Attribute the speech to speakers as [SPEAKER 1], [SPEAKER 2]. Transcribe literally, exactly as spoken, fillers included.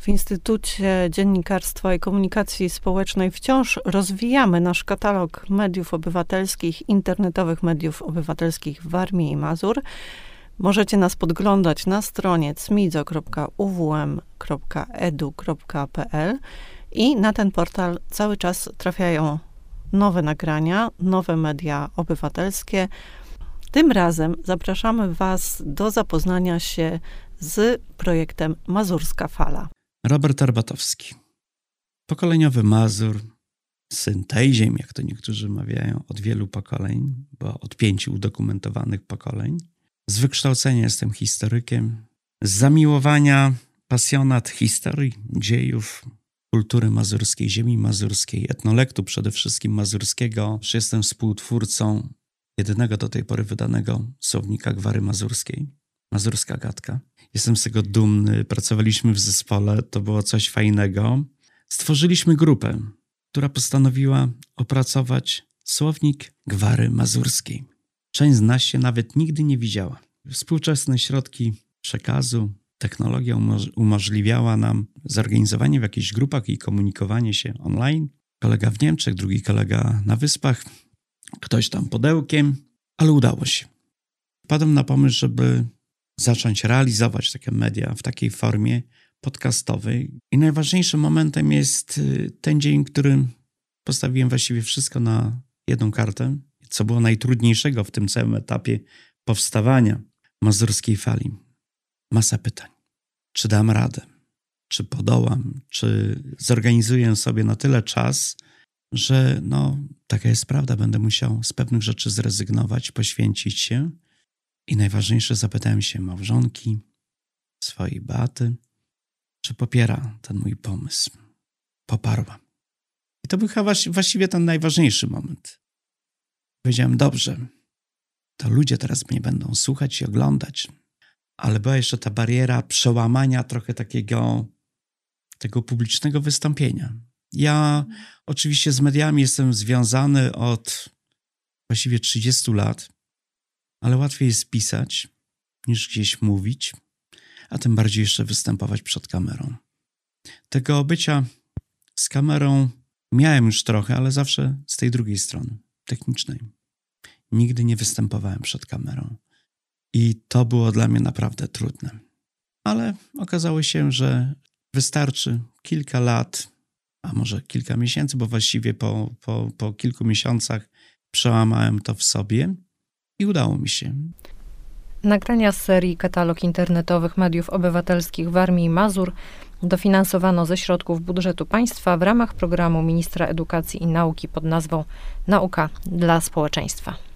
[SPEAKER 1] W Instytucie Dziennikarstwa i Komunikacji Społecznej wciąż rozwijamy nasz katalog mediów obywatelskich, internetowych mediów obywatelskich w Warmii i Mazur. Możecie nas podglądać na stronie cmidzo kropka u w m kropka e d u kropka p l i na ten portal cały czas trafiają nowe nagrania, nowe media obywatelskie. Tym razem zapraszamy Was do zapoznania się z projektem Mazurska Fala.
[SPEAKER 2] Robert Arbatowski, pokoleniowy Mazur, syn tej ziemi, jak to niektórzy mawiają, od wielu pokoleń, bo od pięciu udokumentowanych pokoleń. Z wykształcenia jestem historykiem, z zamiłowania pasjonat historii, dziejów, kultury mazurskiej, ziemi mazurskiej, etnolektu przede wszystkim mazurskiego. Jestem współtwórcą jedynego do tej pory wydanego słownika gwary mazurskiej, Mazurska Gadka. Jestem z tego dumny, pracowaliśmy w zespole, to było coś fajnego. Stworzyliśmy grupę, która postanowiła opracować słownik gwary mazurskiej. Część z nas się nawet nigdy nie widziała. Współczesne środki przekazu, technologia umoż- umożliwiała nam zorganizowanie w jakichś grupach i komunikowanie się online. Kolega w Niemczech, drugi kolega na Wyspach, ktoś tam podełkiem, ale udało się. Wpadłem na pomysł, żeby zacząć realizować takie media w takiej formie podcastowej. I najważniejszym momentem jest ten dzień, w którym postawiłem właściwie wszystko na jedną kartę, co było najtrudniejszego w tym całym etapie powstawania Mazurskiej Fali. Masa pytań. Czy dam radę? Czy podołam? Czy zorganizuję sobie na tyle czas, że no, taka jest prawda, będę musiał z pewnych rzeczy zrezygnować, poświęcić się. I najważniejsze, zapytałem się małżonki, swojej Beaty, czy popiera ten mój pomysł. Poparła. I to był chyba właściwie ten najważniejszy moment. Powiedziałem, dobrze, to ludzie teraz mnie będą słuchać i oglądać, ale była jeszcze ta bariera przełamania trochę takiego tego publicznego wystąpienia. Ja oczywiście z mediami jestem związany od właściwie trzydziestu lat, ale łatwiej jest pisać niż gdzieś mówić, a tym bardziej jeszcze występować przed kamerą. Tego bycia z kamerą miałem już trochę, ale zawsze z tej drugiej strony, technicznej. Nigdy nie występowałem przed kamerą i to było dla mnie naprawdę trudne. Ale okazało się, że wystarczy kilka lat, a może kilka miesięcy, bo właściwie po, po, po kilku miesiącach przełamałem to w sobie i udało mi się.
[SPEAKER 3] Nagrania z serii Katalog internetowych mediów obywatelskich Warmii i Mazur dofinansowano ze środków budżetu państwa w ramach programu ministra edukacji i nauki pod nazwą Nauka dla społeczeństwa.